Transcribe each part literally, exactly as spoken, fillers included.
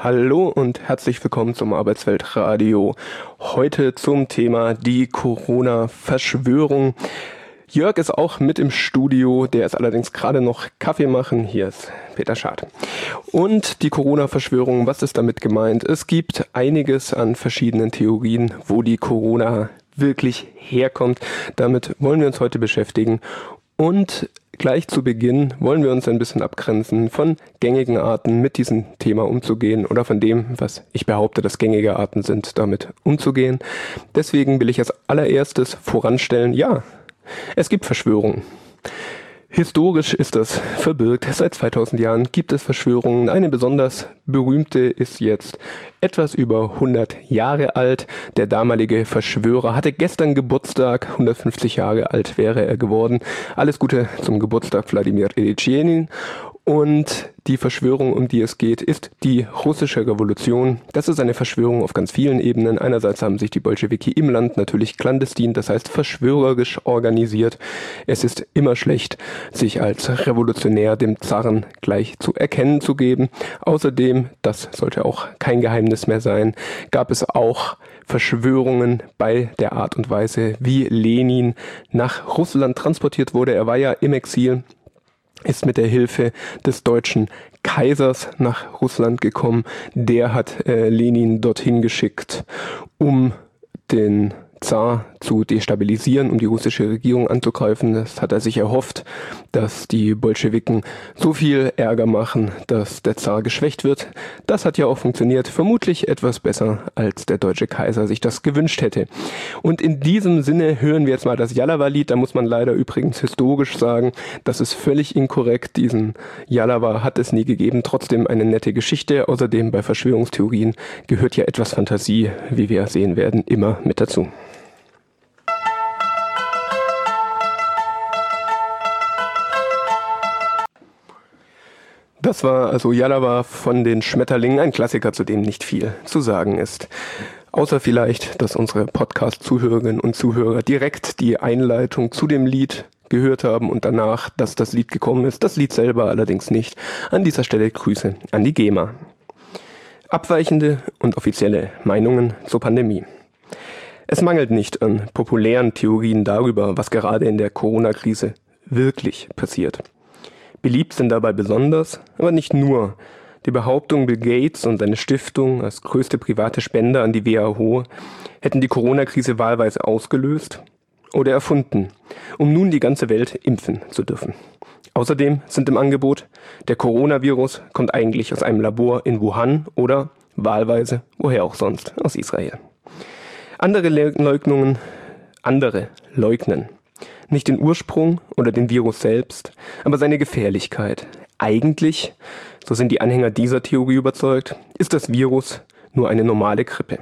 Hallo und herzlich willkommen zum Arbeitsweltradio. Heute zum Thema die Corona-Verschwörung. Jörg ist auch mit im Studio, der ist allerdings gerade noch Kaffee machen. Hier ist Peter Schad. Und die Corona-Verschwörung, was ist damit gemeint? Es gibt einiges an verschiedenen Theorien, wo die Corona wirklich herkommt. Damit wollen wir uns heute beschäftigen. Und gleich zu Beginn wollen wir uns ein bisschen abgrenzen von gängigen Arten, mit diesem Thema umzugehen oder von dem, was ich behaupte, dass gängige Arten sind, damit umzugehen. Deswegen will ich als allererstes voranstellen, ja, es gibt Verschwörungen. Historisch ist das verbirgt. Seit zweitausend Jahren gibt es Verschwörungen. Eine besonders berühmte ist jetzt etwas über hundert Jahre alt. Der damalige Verschwörer hatte gestern Geburtstag. hundertfünfzig Jahre alt wäre er geworden. Alles Gute zum Geburtstag, Wladimir Ilyich Lenin. Und die Verschwörung, um die es geht, ist die russische Revolution. Das ist eine Verschwörung auf ganz vielen Ebenen. Einerseits haben sich die Bolschewiki im Land natürlich clandestin, das heißt verschwörerisch organisiert. Es ist immer schlecht, sich als Revolutionär dem Zaren gleich zu erkennen zu geben. Außerdem, das sollte auch kein Geheimnis mehr sein, gab es auch Verschwörungen bei der Art und Weise, wie Lenin nach Russland transportiert wurde. Er war ja im Exil, ist mit der Hilfe des deutschen Kaisers nach Russland gekommen. Der hat äh, Lenin dorthin geschickt, um den Zar zu destabilisieren, um die russische Regierung anzugreifen. Das hat er sich erhofft, dass die Bolschewiken so viel Ärger machen, dass der Zar geschwächt wird. Das hat ja auch funktioniert, vermutlich etwas besser, als der deutsche Kaiser sich das gewünscht hätte. Und in diesem Sinne hören wir jetzt mal das Jalawa-Lied. Da muss man leider übrigens historisch sagen, das ist völlig inkorrekt. Diesen Jalawa hat es nie gegeben. Trotzdem eine nette Geschichte. Außerdem bei Verschwörungstheorien gehört ja etwas Fantasie, wie wir sehen werden, immer mit dazu. Das war also Jalawa von den Schmetterlingen, ein Klassiker, zu dem nicht viel zu sagen ist. Außer vielleicht, dass unsere Podcast-Zuhörerinnen und Zuhörer direkt die Einleitung zu dem Lied gehört haben und danach, dass das Lied gekommen ist. Das Lied selber allerdings nicht. An dieser Stelle Grüße an die GEMA. Abweichende und offizielle Meinungen zur Pandemie. Es mangelt nicht an populären Theorien darüber, was gerade in der Corona-Krise wirklich passiert. Beliebt sind dabei besonders, aber nicht nur, die Behauptung, Bill Gates und seine Stiftung als größte private Spender an die W H O hätten die Corona-Krise wahlweise ausgelöst oder erfunden, um nun die ganze Welt impfen zu dürfen. Außerdem sind im Angebot, der Coronavirus kommt eigentlich aus einem Labor in Wuhan oder wahlweise, woher auch sonst, aus Israel. Andere Leugnungen, andere leugnen. Nicht den Ursprung oder den Virus selbst, aber seine Gefährlichkeit. Eigentlich, so sind die Anhänger dieser Theorie überzeugt, ist das Virus nur eine normale Grippe.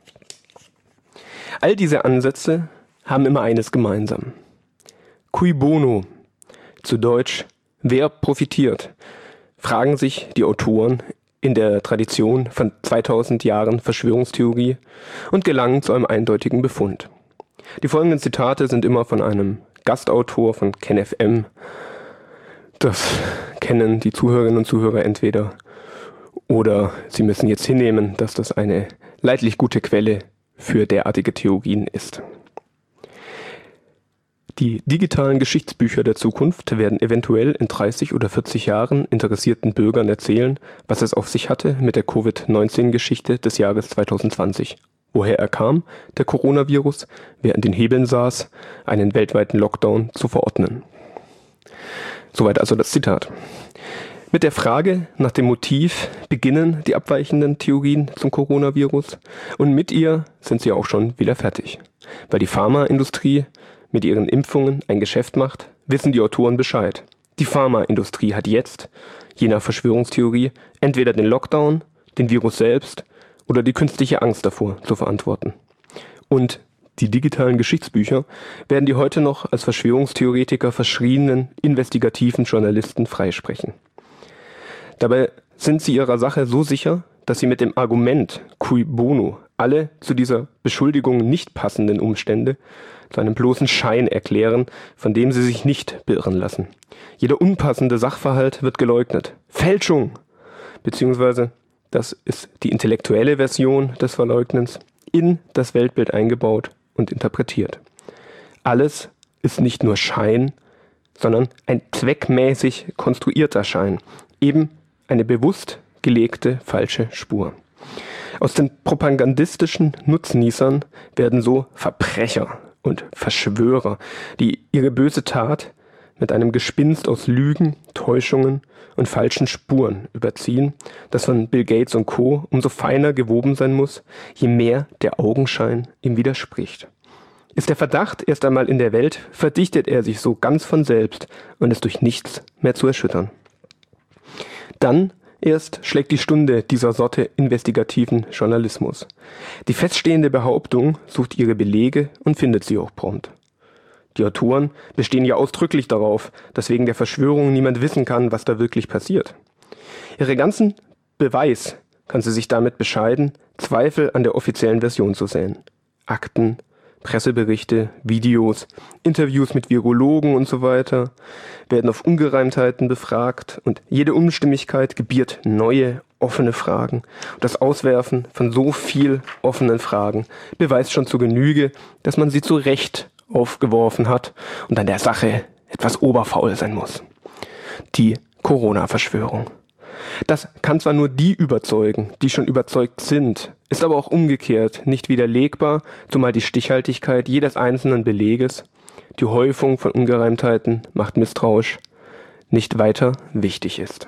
All diese Ansätze haben immer eines gemeinsam. Cui bono, zu Deutsch, wer profitiert, fragen sich die Autoren in der Tradition von zweitausend Jahren Verschwörungstheorie und gelangen zu einem eindeutigen Befund. Die folgenden Zitate sind immer von einem Gastautor von KenFM. Das kennen die Zuhörerinnen und Zuhörer entweder oder sie müssen jetzt hinnehmen, dass das eine leidlich gute Quelle für derartige Theorien ist. Die digitalen Geschichtsbücher der Zukunft werden eventuell in dreißig oder vierzig Jahren interessierten Bürgern erzählen, was es auf sich hatte mit der Covid neunzehn Geschichte des Jahres zweitausendzwanzig. Woher er kam, der Coronavirus, wer an den Hebeln saß, einen weltweiten Lockdown zu verordnen. Soweit also das Zitat. Mit der Frage nach dem Motiv beginnen die abweichenden Theorien zum Coronavirus und mit ihr sind sie auch schon wieder fertig. Weil die Pharmaindustrie mit ihren Impfungen ein Geschäft macht, wissen die Autoren Bescheid. Die Pharmaindustrie hat jetzt, je nach Verschwörungstheorie, entweder den Lockdown, den Virus selbst oder die künstliche Angst davor zu verantworten. Und die digitalen Geschichtsbücher werden die heute noch als Verschwörungstheoretiker verschriebenen investigativen Journalisten freisprechen. Dabei sind sie ihrer Sache so sicher, dass sie mit dem Argument cui bono alle zu dieser Beschuldigung nicht passenden Umstände zu einem bloßen Schein erklären, von dem sie sich nicht beirren lassen. Jeder unpassende Sachverhalt wird geleugnet. Fälschung! Beziehungsweise das ist die intellektuelle Version des Verleugnens, in das Weltbild eingebaut und interpretiert. Alles ist nicht nur Schein, sondern ein zweckmäßig konstruierter Schein, eben eine bewusst gelegte falsche Spur. Aus den propagandistischen Nutznießern werden so Verbrecher und Verschwörer, die ihre böse Tat mit einem Gespinst aus Lügen, Täuschungen und falschen Spuren überziehen, das von Bill Gates und Co. umso feiner gewoben sein muss, je mehr der Augenschein ihm widerspricht. Ist der Verdacht erst einmal in der Welt, verdichtet er sich so ganz von selbst und ist durch nichts mehr zu erschüttern. Dann erst schlägt die Stunde dieser Sorte investigativen Journalismus. Die feststehende Behauptung sucht ihre Belege und findet sie auch prompt. Die Autoren bestehen ja ausdrücklich darauf, dass wegen der Verschwörung niemand wissen kann, was da wirklich passiert. Ihre ganzen Beweis kann sie sich damit bescheiden, Zweifel an der offiziellen Version zu säen. Akten, Presseberichte, Videos, Interviews mit Virologen und so weiter werden auf Ungereimtheiten befragt und jede Unstimmigkeit gebiert neue, offene Fragen. Und das Auswerfen von so viel offenen Fragen beweist schon zu Genüge, dass man sie zu Recht aufgeworfen hat und an der Sache etwas oberfaul sein muss. Die Corona-Verschwörung. Das kann zwar nur die überzeugen, die schon überzeugt sind, ist aber auch umgekehrt nicht widerlegbar, zumal die Stichhaltigkeit jedes einzelnen Beleges, die Häufung von Ungereimtheiten macht misstrauisch, nicht weiter wichtig ist.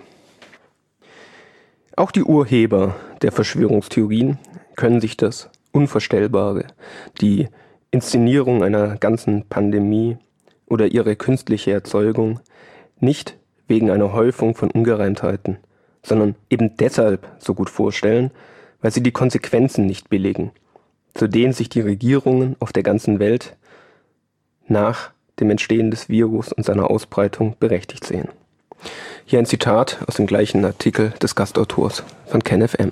Auch die Urheber der Verschwörungstheorien können sich das Unvorstellbare, die Inszenierung einer ganzen Pandemie oder ihre künstliche Erzeugung nicht wegen einer Häufung von Ungereimtheiten, sondern eben deshalb so gut vorstellen, weil sie die Konsequenzen nicht billigen, zu denen sich die Regierungen auf der ganzen Welt nach dem Entstehen des Virus und seiner Ausbreitung berechtigt sehen. Hier ein Zitat aus dem gleichen Artikel des Gastautors von KenFM.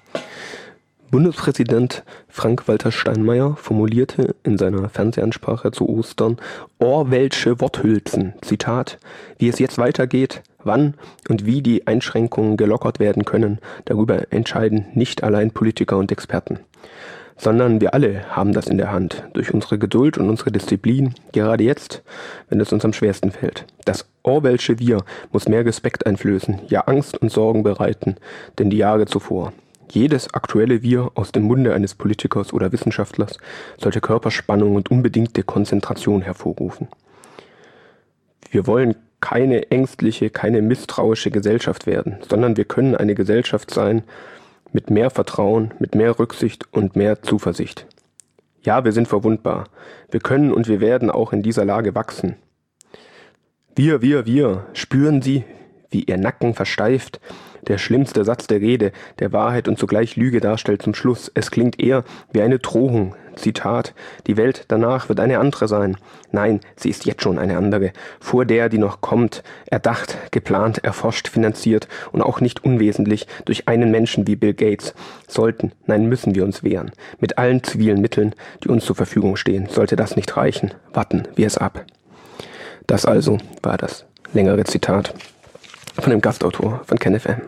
Bundespräsident Frank-Walter Steinmeier formulierte in seiner Fernsehansprache zu Ostern Orwellsche Worthülsen, Zitat, wie es jetzt weitergeht, wann und wie die Einschränkungen gelockert werden können, darüber entscheiden nicht allein Politiker und Experten, sondern wir alle haben das in der Hand, durch unsere Geduld und unsere Disziplin, gerade jetzt, wenn es uns am schwersten fällt. Das Orwellsche Wir muss mehr Respekt einflößen, ja Angst und Sorgen bereiten, denn die Jahre zuvor. Jedes aktuelle Wir aus dem Munde eines Politikers oder Wissenschaftlers sollte Körperspannung und unbedingte Konzentration hervorrufen. Wir wollen keine ängstliche, keine misstrauische Gesellschaft werden, sondern wir können eine Gesellschaft sein mit mehr Vertrauen, mit mehr Rücksicht und mehr Zuversicht. Ja, wir sind verwundbar. Wir können und wir werden auch in dieser Lage wachsen. Wir, wir, wir, spüren Sie, wie Ihr Nacken versteift? Der schlimmste Satz der Rede, der Wahrheit und zugleich Lüge darstellt zum Schluss. Es klingt eher wie eine Drohung. Zitat, die Welt danach wird eine andere sein. Nein, sie ist jetzt schon eine andere. Vor der, die noch kommt, erdacht, geplant, erforscht, finanziert und auch nicht unwesentlich durch einen Menschen wie Bill Gates. Sollten, nein, müssen wir uns wehren. Mit allen zivilen Mitteln, die uns zur Verfügung stehen. Sollte das nicht reichen, warten wir es ab. Das also war das längere Zitat von dem Gastautor von KenFM.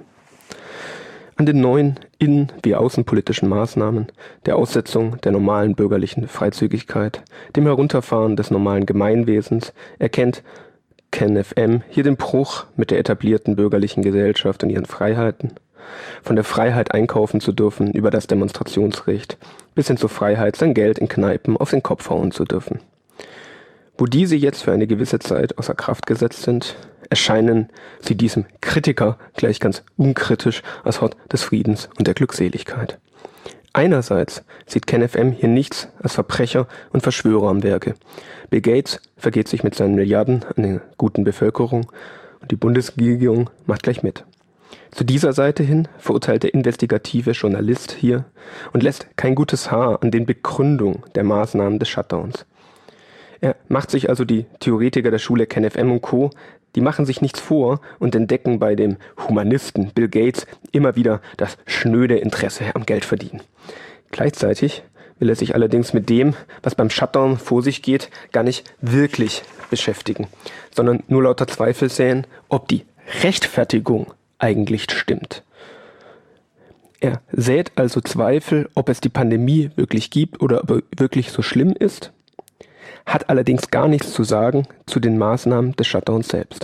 An den neuen innen- wie außenpolitischen Maßnahmen, der Aussetzung der normalen bürgerlichen Freizügigkeit, dem Herunterfahren des normalen Gemeinwesens erkennt KenFM hier den Bruch mit der etablierten bürgerlichen Gesellschaft und ihren Freiheiten. Von der Freiheit einkaufen zu dürfen über das Demonstrationsrecht bis hin zur Freiheit, sein Geld in Kneipen auf den Kopf hauen zu dürfen. Wo diese jetzt für eine gewisse Zeit außer Kraft gesetzt sind, erscheinen sie diesem Kritiker gleich ganz unkritisch als Hort des Friedens und der Glückseligkeit. Einerseits sieht KenFM hier nichts als Verbrecher und Verschwörer am Werke. Bill Gates vergeht sich mit seinen Milliarden an der guten Bevölkerung und die Bundesregierung macht gleich mit. Zu dieser Seite hin verurteilt der investigative Journalist hier und lässt kein gutes Haar an den Begründungen der Maßnahmen des Shutdowns. Er macht sich also die Theoretiker der Schule KenFM und Co., die machen sich nichts vor und entdecken bei dem Humanisten Bill Gates immer wieder das schnöde Interesse am Geldverdienen. Gleichzeitig will er sich allerdings mit dem, was beim Shutdown vor sich geht, gar nicht wirklich beschäftigen, sondern nur lauter Zweifel säen, ob die Rechtfertigung eigentlich stimmt. Er sät also Zweifel, ob es die Pandemie wirklich gibt oder ob er wirklich so schlimm ist, hat allerdings gar nichts zu sagen zu den Maßnahmen des Shutdowns selbst.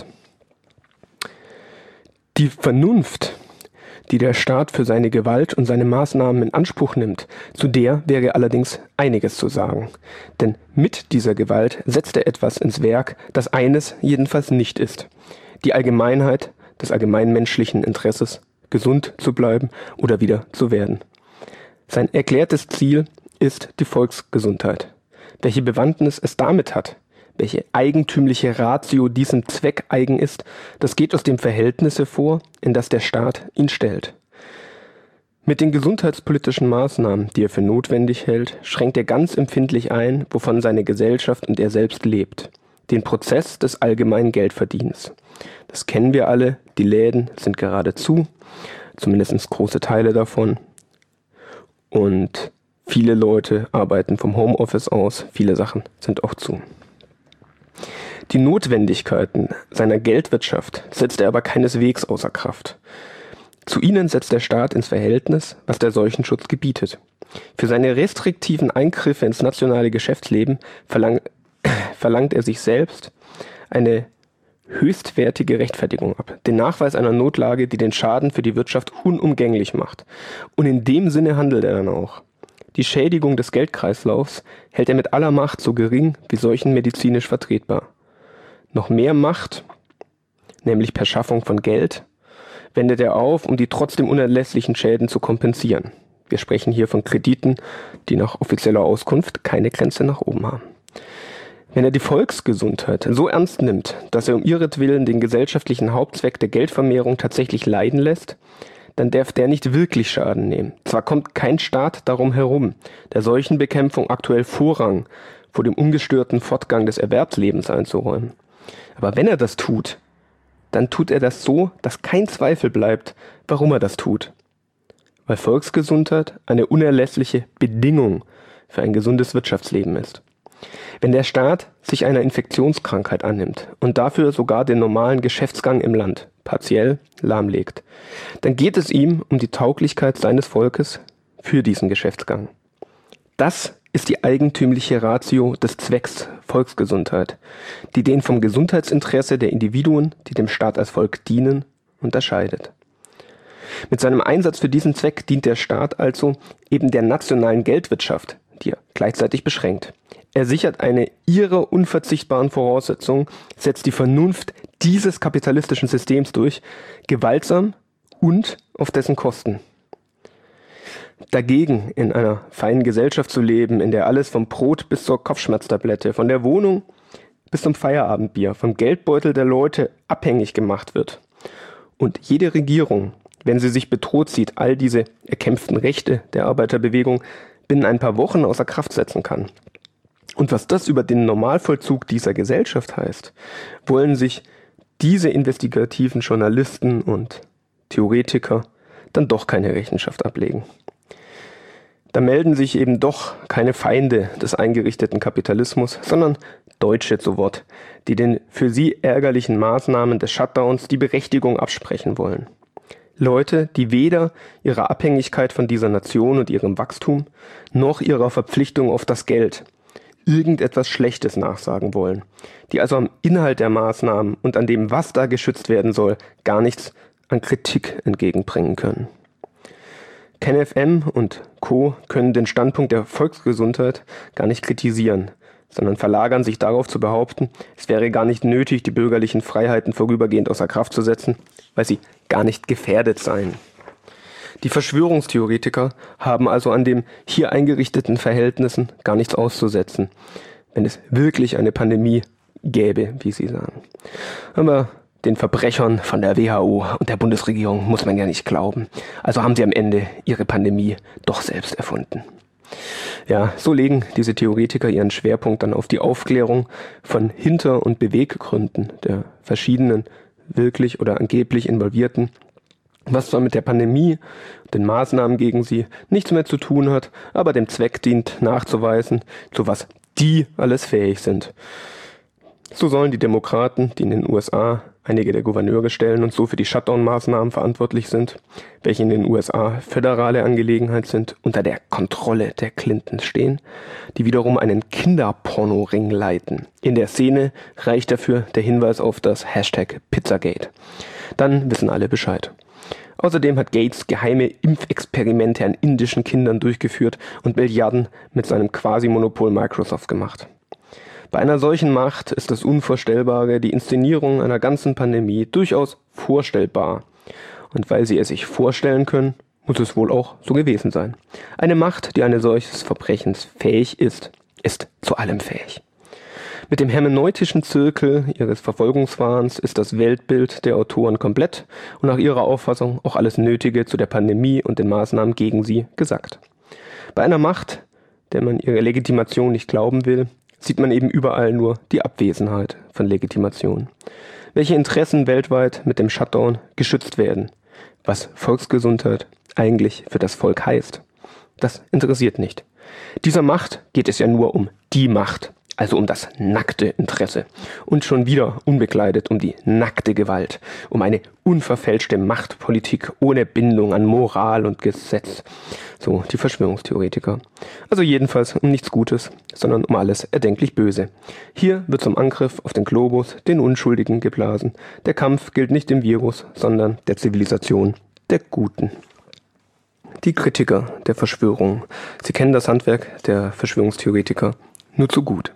Die Vernunft, die der Staat für seine Gewalt und seine Maßnahmen in Anspruch nimmt, zu der wäre allerdings einiges zu sagen. Denn mit dieser Gewalt setzt er etwas ins Werk, das eines jedenfalls nicht ist: die Allgemeinheit des allgemeinmenschlichen Interesses, gesund zu bleiben oder wieder zu werden. Sein erklärtes Ziel ist die Volksgesundheit. Welche Bewandtnis es damit hat, welche eigentümliche Ratio diesem Zweck eigen ist, das geht aus dem Verhältnis hervor, in das der Staat ihn stellt. Mit den gesundheitspolitischen Maßnahmen, die er für notwendig hält, schränkt er ganz empfindlich ein, wovon seine Gesellschaft und er selbst lebt: den Prozess des allgemeinen Geldverdienens. Das kennen wir alle, die Läden sind gerade zu, zumindest große Teile davon. Und viele Leute arbeiten vom Homeoffice aus, viele Sachen sind auch zu. Die Notwendigkeiten seiner Geldwirtschaft setzt er aber keineswegs außer Kraft. Zu ihnen setzt der Staat ins Verhältnis, was der Seuchenschutz gebietet. Für seine restriktiven Eingriffe ins nationale Geschäftsleben verlang, verlangt er sich selbst eine höchstwertige Rechtfertigung ab, den Nachweis einer Notlage, die den Schaden für die Wirtschaft unumgänglich macht. Und in dem Sinne handelt er dann auch. Die Schädigung des Geldkreislaufs hält er mit aller Macht so gering wie seuchenmedizinisch vertretbar. Noch mehr Macht, nämlich per Schaffung von Geld, wendet er auf, um die trotzdem unerlässlichen Schäden zu kompensieren. Wir sprechen hier von Krediten, die nach offizieller Auskunft keine Grenze nach oben haben. Wenn er die Volksgesundheit so ernst nimmt, dass er um ihretwillen den gesellschaftlichen Hauptzweck der Geldvermehrung tatsächlich leiden lässt, dann darf der nicht wirklich Schaden nehmen. Zwar kommt kein Staat darum herum, der Seuchenbekämpfung aktuell Vorrang vor dem ungestörten Fortgang des Erwerbslebens einzuräumen. Aber wenn er das tut, dann tut er das so, dass kein Zweifel bleibt, warum er das tut. Weil Volksgesundheit eine unerlässliche Bedingung für ein gesundes Wirtschaftsleben ist. Wenn der Staat sich einer Infektionskrankheit annimmt und dafür sogar den normalen Geschäftsgang im Land partiell lahmlegt, dann geht es ihm um die Tauglichkeit seines Volkes für diesen Geschäftsgang. Das ist die eigentümliche Ratio des Zwecks Volksgesundheit, die den vom Gesundheitsinteresse der Individuen, die dem Staat als Volk dienen, unterscheidet. Mit seinem Einsatz für diesen Zweck dient der Staat also eben der nationalen Geldwirtschaft, die er gleichzeitig beschränkt. Er sichert eine ihrer unverzichtbaren Voraussetzungen, setzt die Vernunft dieses kapitalistischen Systems durch, gewaltsam und auf dessen Kosten. Dagegen in einer feinen Gesellschaft zu leben, in der alles vom Brot bis zur Kopfschmerztablette, von der Wohnung bis zum Feierabendbier, vom Geldbeutel der Leute abhängig gemacht wird. Und jede Regierung, wenn sie sich bedroht sieht, all diese erkämpften Rechte der Arbeiterbewegung binnen ein paar Wochen außer Kraft setzen kann. Und was das über den Normalvollzug dieser Gesellschaft heißt, wollen sich diese investigativen Journalisten und Theoretiker dann doch keine Rechenschaft ablegen. Da melden sich eben doch keine Feinde des eingerichteten Kapitalismus, sondern Deutsche zu Wort, die den für sie ärgerlichen Maßnahmen des Shutdowns die Berechtigung absprechen wollen. Leute, die weder ihrer Abhängigkeit von dieser Nation und ihrem Wachstum, noch ihrer Verpflichtung auf das Geld irgendetwas Schlechtes nachsagen wollen, die also am Inhalt der Maßnahmen und an dem, was da geschützt werden soll, gar nichts an Kritik entgegenbringen können. KenFM und Co. können den Standpunkt der Volksgesundheit gar nicht kritisieren, sondern verlagern sich darauf zu behaupten, es wäre gar nicht nötig, die bürgerlichen Freiheiten vorübergehend außer Kraft zu setzen, weil sie gar nicht gefährdet seien. Die Verschwörungstheoretiker haben also an den hier eingerichteten Verhältnissen gar nichts auszusetzen, wenn es wirklich eine Pandemie gäbe, wie sie sagen. Aber den Verbrechern von der W H O und der Bundesregierung muss man ja nicht glauben. Also haben sie am Ende ihre Pandemie doch selbst erfunden. Ja, so legen diese Theoretiker ihren Schwerpunkt dann auf die Aufklärung von Hinter- und Beweggründen der verschiedenen wirklich oder angeblich Involvierten, was zwar mit der Pandemie und den Maßnahmen gegen sie nichts mehr zu tun hat, aber dem Zweck dient, nachzuweisen, zu was die alles fähig sind. So sollen die Demokraten, die in den U S A Einige der Gouverneure stellen und so für die Shutdown-Maßnahmen verantwortlich sind, welche in den U S A föderale Angelegenheit sind, unter der Kontrolle der Clintons stehen, die wiederum einen Kinderpornoring leiten. In der Szene reicht dafür der Hinweis auf das Hashtag Pizzagate. Dann wissen alle Bescheid. Außerdem hat Gates geheime Impfexperimente an indischen Kindern durchgeführt und Milliarden mit seinem Quasi-Monopol Microsoft gemacht. Bei einer solchen Macht ist das Unvorstellbare, die Inszenierung einer ganzen Pandemie, durchaus vorstellbar. Und weil sie es sich vorstellen können, muss es wohl auch so gewesen sein. Eine Macht, die eines solches Verbrechens fähig ist, ist zu allem fähig. Mit dem hermeneutischen Zirkel ihres Verfolgungswahns ist das Weltbild der Autoren komplett und nach ihrer Auffassung auch alles Nötige zu der Pandemie und den Maßnahmen gegen sie gesagt. Bei einer Macht, der man ihre Legitimation nicht glauben will, sieht man eben überall nur die Abwesenheit von Legitimation. Welche Interessen weltweit mit dem Shutdown geschützt werden, was Volksgesundheit eigentlich für das Volk heißt, das interessiert nicht. Dieser Macht geht es ja nur um die Macht, also um das nackte Interesse und schon wieder unbekleidet um die nackte Gewalt, um eine unverfälschte Machtpolitik ohne Bindung an Moral und Gesetz. So die Verschwörungstheoretiker. Also jedenfalls um nichts Gutes, sondern um alles erdenklich Böse. Hier wird zum Angriff auf den Globus, den Unschuldigen, geblasen. Der Kampf gilt nicht dem Virus, sondern der Zivilisation, der Guten. Die Kritiker der Verschwörung. Sie kennen das Handwerk der Verschwörungstheoretiker nur zu gut.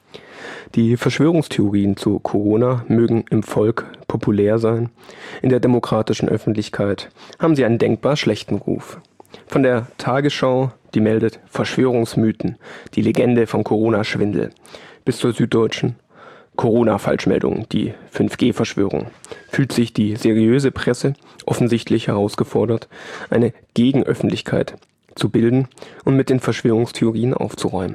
Die Verschwörungstheorien zu Corona mögen im Volk populär sein. In der demokratischen Öffentlichkeit haben sie einen denkbar schlechten Ruf. Von der Tagesschau, die meldet Verschwörungsmythen, die Legende vom Corona-Schwindel, bis zur Süddeutschen Corona-Falschmeldung, die fünf G Verschwörung, fühlt sich die seriöse Presse offensichtlich herausgefordert, eine Gegenöffentlichkeit zu bilden und mit den Verschwörungstheorien aufzuräumen.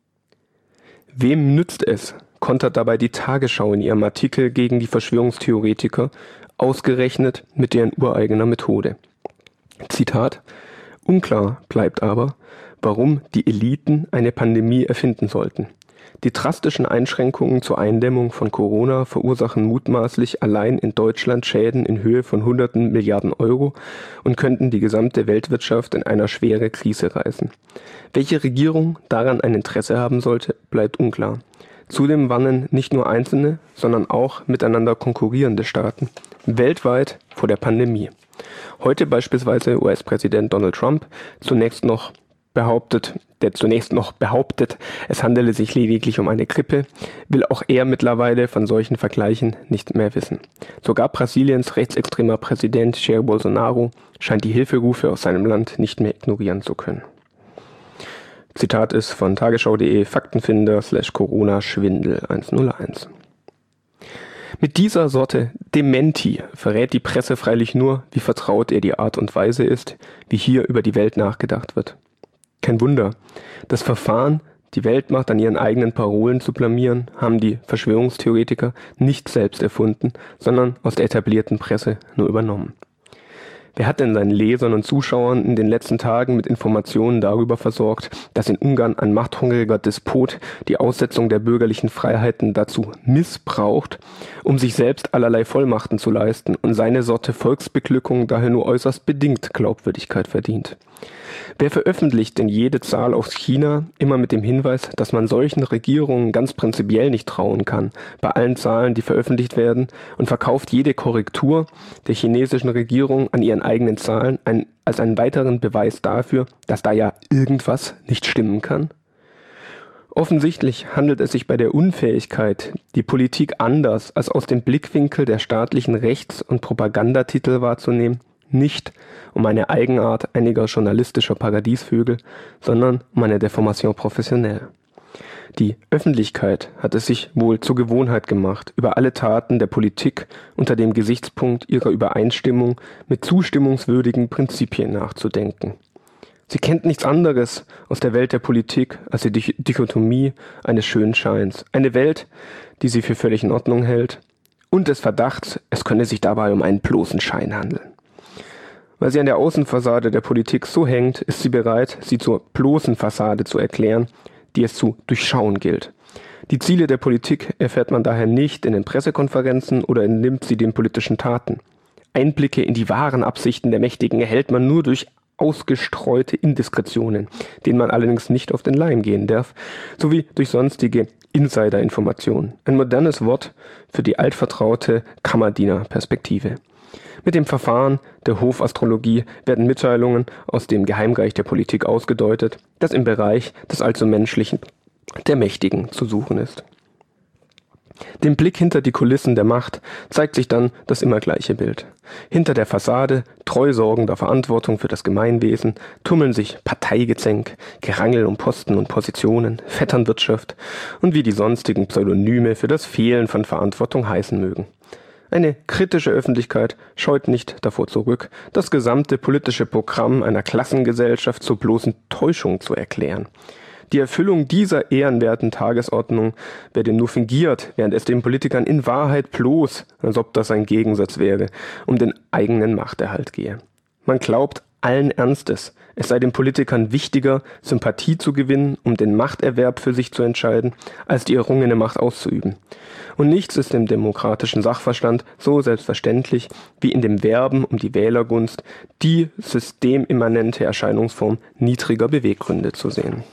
Wem nützt es, kontert dabei die Tagesschau in ihrem Artikel gegen die Verschwörungstheoretiker, ausgerechnet mit deren ureigener Methode. Zitat: Unklar bleibt aber, warum die Eliten eine Pandemie erfinden sollten. Die drastischen Einschränkungen zur Eindämmung von Corona verursachen mutmaßlich allein in Deutschland Schäden in Höhe von hunderten Milliarden Euro und könnten die gesamte Weltwirtschaft in eine schwere Krise reißen. Welche Regierung daran ein Interesse haben sollte, bleibt unklar. Zudem warnen nicht nur einzelne, sondern auch miteinander konkurrierende Staaten weltweit vor der Pandemie. Heute beispielsweise U S-Präsident Donald Trump, zunächst noch behauptet, der zunächst noch behauptet, es handele sich lediglich um eine Grippe, will auch er mittlerweile von solchen Vergleichen nicht mehr wissen. Sogar Brasiliens rechtsextremer Präsident Jair Bolsonaro scheint die Hilferufe aus seinem Land nicht mehr ignorieren zu können. Zitat ist von tagesschau.de Faktenfinder slash Corona Schwindel hunderteins. Mit dieser Sorte Dementi verrät die Presse freilich nur, wie vertraut ihr die Art und Weise ist, wie hier über die Welt nachgedacht wird. Kein Wunder. Das Verfahren, die Weltmacht an ihren eigenen Parolen zu blamieren, haben die Verschwörungstheoretiker nicht selbst erfunden, sondern aus der etablierten Presse nur übernommen. Wer hat denn seinen Lesern und Zuschauern in den letzten Tagen mit Informationen darüber versorgt, dass in Ungarn ein machthungriger Despot die Aussetzung der bürgerlichen Freiheiten dazu missbraucht, um sich selbst allerlei Vollmachten zu leisten und seine Sorte Volksbeglückung daher nur äußerst bedingt Glaubwürdigkeit verdient? Wer veröffentlicht denn jede Zahl aus China immer mit dem Hinweis, dass man solchen Regierungen ganz prinzipiell nicht trauen kann, bei allen Zahlen, die veröffentlicht werden, und verkauft jede Korrektur der chinesischen Regierung an ihren eigenen Zahlen ein, als einen weiteren Beweis dafür, dass da ja irgendwas nicht stimmen kann? Offensichtlich handelt es sich bei der Unfähigkeit, die Politik anders als aus dem Blickwinkel der staatlichen Rechts- und Propagandatitel wahrzunehmen, nicht um eine Eigenart einiger journalistischer Paradiesvögel, sondern um eine Deformation professionelle. Die Öffentlichkeit hat es sich wohl zur Gewohnheit gemacht, über alle Taten der Politik unter dem Gesichtspunkt ihrer Übereinstimmung mit zustimmungswürdigen Prinzipien nachzudenken. Sie kennt nichts anderes aus der Welt der Politik als die Dichotomie eines schönen Scheins. Eine Welt, die sie für völlig in Ordnung hält und des Verdachts, es könne sich dabei um einen bloßen Schein handeln. Weil sie an der Außenfassade der Politik so hängt, ist sie bereit, sie zur bloßen Fassade zu erklären, die es zu durchschauen gilt. Die Ziele der Politik erfährt man daher nicht in den Pressekonferenzen oder entnimmt sie den politischen Taten. Einblicke in die wahren Absichten der Mächtigen erhält man nur durch ausgestreute Indiskretionen, denen man allerdings nicht auf den Leim gehen darf, sowie durch sonstige Insider-Informationen. Ein modernes Wort für die altvertraute Kammerdiener-Perspektive. Mit dem Verfahren der Hofastrologie werden Mitteilungen aus dem Geheimreich der Politik ausgedeutet, das im Bereich des allzu Menschlichen der Mächtigen zu suchen ist. Dem Blick hinter die Kulissen der Macht zeigt sich dann das immer gleiche Bild. Hinter der Fassade treu sorgender Verantwortung für das Gemeinwesen tummeln sich Parteigezänk, Gerangel um Posten und Positionen, Vetternwirtschaft und wie die sonstigen Pseudonyme für das Fehlen von Verantwortung heißen mögen. Eine kritische Öffentlichkeit scheut nicht davor zurück, das gesamte politische Programm einer Klassengesellschaft zur bloßen Täuschung zu erklären. Die Erfüllung dieser ehrenwerten Tagesordnung werde nur fingiert, während es den Politikern in Wahrheit bloß, als ob das ein Gegensatz wäre, um den eigenen Machterhalt gehe. Man glaubt allen Ernstes, es sei den Politikern wichtiger, Sympathie zu gewinnen, um den Machterwerb für sich zu entscheiden, als die errungene Macht auszuüben. Und nichts ist im demokratischen Sachverstand so selbstverständlich wie in dem Werben um die Wählergunst, die systemimmanente Erscheinungsform niedriger Beweggründe zu sehen.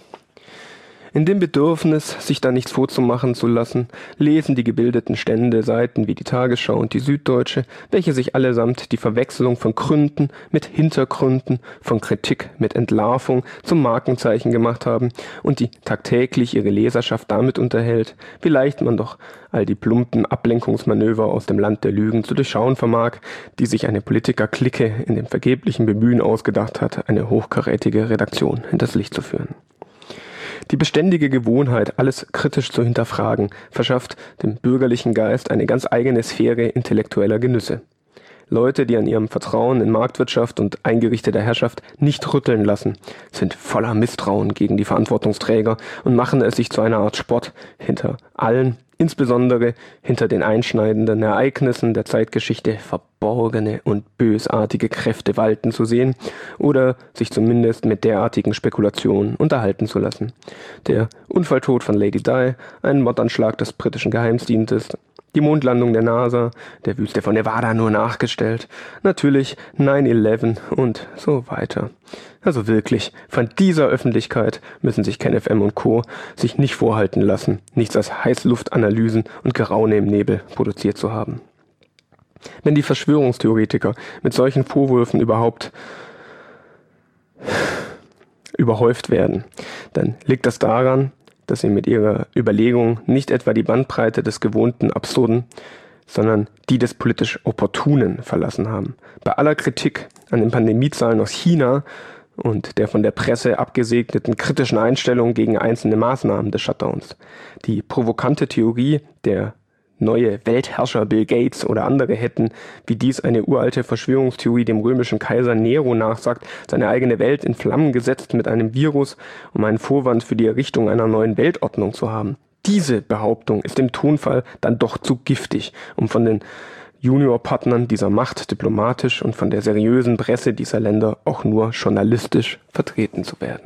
In dem Bedürfnis, sich da nichts vorzumachen zu lassen, lesen die gebildeten Stände Seiten wie die Tagesschau und die Süddeutsche, welche sich allesamt die Verwechslung von Gründen mit Hintergründen, von Kritik mit Entlarvung zum Markenzeichen gemacht haben und die tagtäglich ihre Leserschaft damit unterhält, wie leicht man doch all die plumpen Ablenkungsmanöver aus dem Land der Lügen zu durchschauen vermag, die sich eine Politiker-Clique in dem vergeblichen Bemühen ausgedacht hat, eine hochkarätige Redaktion hinters Licht zu führen. Die beständige Gewohnheit, alles kritisch zu hinterfragen, verschafft dem bürgerlichen Geist eine ganz eigene Sphäre intellektueller Genüsse. Leute, die an ihrem Vertrauen in Marktwirtschaft und eingerichteter Herrschaft nicht rütteln lassen, sind voller Misstrauen gegen die Verantwortungsträger und machen es sich zu einer Art Sport, hinter allen, insbesondere hinter den einschneidenden Ereignissen der Zeitgeschichte, verborgene und bösartige Kräfte walten zu sehen oder sich zumindest mit derartigen Spekulationen unterhalten zu lassen. Der Unfalltod von Lady Di, ein Mordanschlag des britischen Geheimdienstes, die Mondlandung der NASA, der Wüste von Nevada nur nachgestellt, natürlich neun elf und so weiter. Also wirklich, von dieser Öffentlichkeit müssen sich KenFM und Co. sich nicht vorhalten lassen, nichts als Heißluftanalysen und Geraune im Nebel produziert zu haben. Wenn die Verschwörungstheoretiker mit solchen Vorwürfen überhaupt überhäuft werden, dann liegt das daran, dass sie mit ihrer Überlegung nicht etwa die Bandbreite des gewohnten Absurden, sondern die des politisch Opportunen verlassen haben. Bei aller Kritik an den Pandemiezahlen aus China und der von der Presse abgesegneten kritischen Einstellung gegen einzelne Maßnahmen des Shutdowns. Die provokante Theorie, der neue Weltherrscher Bill Gates oder andere hätten, wie dies eine uralte Verschwörungstheorie dem römischen Kaiser Nero nachsagt, seine eigene Welt in Flammen gesetzt mit einem Virus, um einen Vorwand für die Errichtung einer neuen Weltordnung zu haben. Diese Behauptung ist im Tonfall dann doch zu giftig, um von den Juniorpartnern dieser Macht diplomatisch und von der seriösen Presse dieser Länder auch nur journalistisch vertreten zu werden.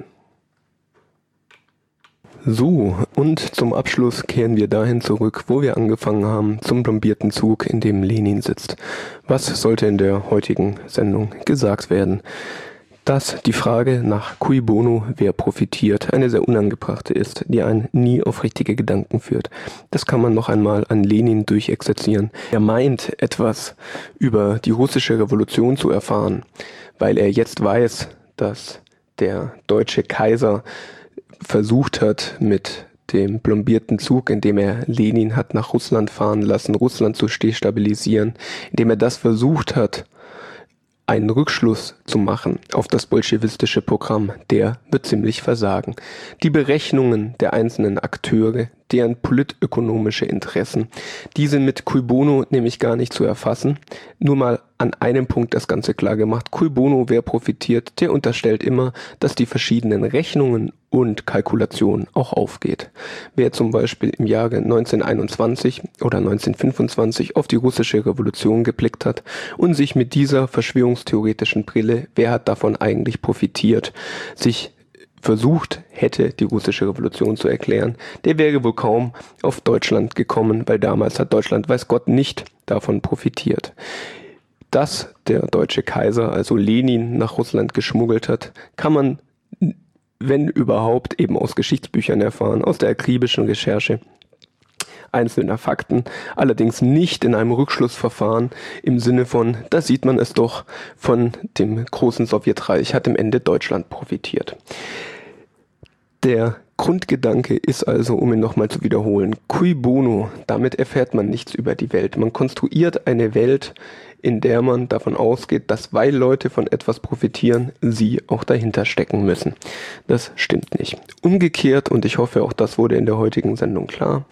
So, und zum Abschluss kehren wir dahin zurück, wo wir angefangen haben, zum plombierten Zug, in dem Lenin sitzt. Was sollte in der heutigen Sendung gesagt werden? Dass die Frage nach cui bono, wer profitiert, eine sehr unangebrachte ist, die einen nie auf richtige Gedanken führt. Das kann man noch einmal an Lenin durchexerzieren. Er meint, etwas über die russische Revolution zu erfahren, weil er jetzt weiß, dass der deutsche Kaiser versucht hat, mit dem plombierten Zug, indem er Lenin hat nach Russland fahren lassen, Russland zu destabilisieren, indem er das versucht hat, einen Rückschluss zu machen auf das bolschewistische Programm, der wird ziemlich versagen. Die Berechnungen der einzelnen Akteure, deren politökonomische Interessen, die sind mit cui bono nämlich gar nicht zu erfassen. Nur mal an einem Punkt das Ganze klar gemacht. Cui bono, wer profitiert, der unterstellt immer, dass die verschiedenen Rechnungen und Kalkulationen auch aufgeht. Wer zum Beispiel im Jahre neunzehnhunderteinundzwanzig oder neunzehnhundertfünfundzwanzig auf die russische Revolution geblickt hat und sich mit dieser verschwörungstheoretischen Brille, wer hat davon eigentlich profitiert, sich versucht hätte, die russische Revolution zu erklären, der wäre wohl kaum auf Deutschland gekommen, weil damals hat Deutschland, weiß Gott, nicht davon profitiert. Dass der deutsche Kaiser, also Lenin, nach Russland geschmuggelt hat, kann man, wenn überhaupt, eben aus Geschichtsbüchern erfahren, aus der akribischen Recherche einzelner Fakten, allerdings nicht in einem Rückschlussverfahren im Sinne von, da sieht man es doch, von dem großen Sowjetreich hat im Ende Deutschland profitiert. Der Grundgedanke ist also, um ihn nochmal zu wiederholen, cui bono, damit erfährt man nichts über die Welt. Man konstruiert eine Welt, in der man davon ausgeht, dass weil Leute von etwas profitieren, sie auch dahinter stecken müssen. Das stimmt nicht. Umgekehrt, und ich hoffe, auch das wurde in der heutigen Sendung klar,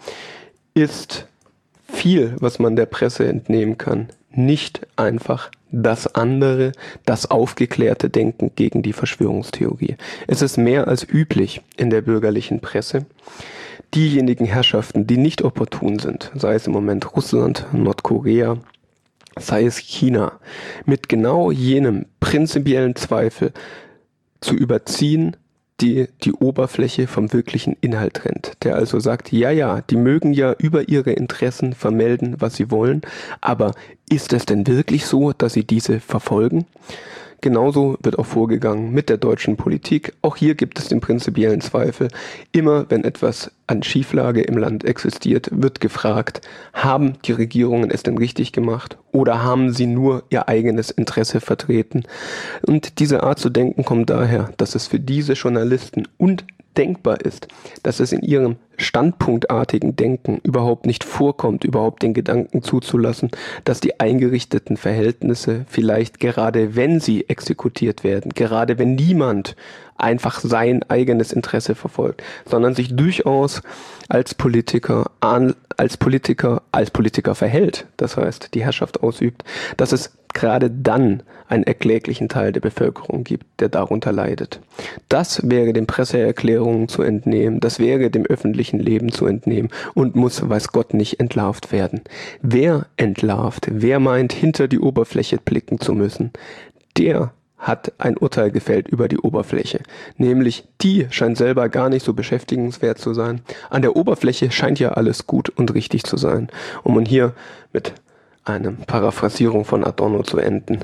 ist viel, was man der Presse entnehmen kann, nicht einfach das andere, das aufgeklärte Denken gegen die Verschwörungstheorie. Es ist mehr als üblich in der bürgerlichen Presse, diejenigen Herrschaften, die nicht opportun sind, sei es im Moment Russland, Nordkorea, sei es China, mit genau jenem prinzipiellen Zweifel zu überziehen, die die Oberfläche vom wirklichen Inhalt trennt. Der also sagt, ja, ja, die mögen ja über ihre Interessen vermelden, was sie wollen, aber ist es denn wirklich so, dass sie diese verfolgen? Genauso wird auch vorgegangen mit der deutschen Politik. Auch hier gibt es den prinzipiellen Zweifel. Immer wenn etwas an Schieflage im Land existiert, wird gefragt, haben die Regierungen es denn richtig gemacht oder haben sie nur ihr eigenes Interesse vertreten? Und diese Art zu denken kommt daher, dass es für diese Journalisten undenkbar ist, dass es in ihrem standpunktartigen Denken überhaupt nicht vorkommt, überhaupt den Gedanken zuzulassen, dass die eingerichteten Verhältnisse vielleicht gerade wenn sie exekutiert werden, gerade wenn niemand einfach sein eigenes Interesse verfolgt, sondern sich durchaus als Politiker, als Politiker, als Politiker verhält, das heißt die Herrschaft ausübt, dass es gerade dann einen erkläglichen Teil der Bevölkerung gibt, der darunter leidet. Das wäre den Presseerklärungen zu entnehmen, das wäre dem öffentlichen Leben zu entnehmen und muss, weiß Gott, nicht entlarvt werden. Wer entlarvt, wer meint, hinter die Oberfläche blicken zu müssen, der hat ein Urteil gefällt über die Oberfläche. Nämlich, die scheint selber gar nicht so beschäftigenswert zu sein. An der Oberfläche scheint ja alles gut und richtig zu sein. Um und hier mit einer Paraphrasierung von Adorno zu enden.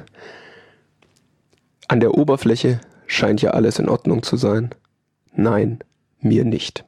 An der Oberfläche scheint ja alles in Ordnung zu sein. Nein, mir nicht.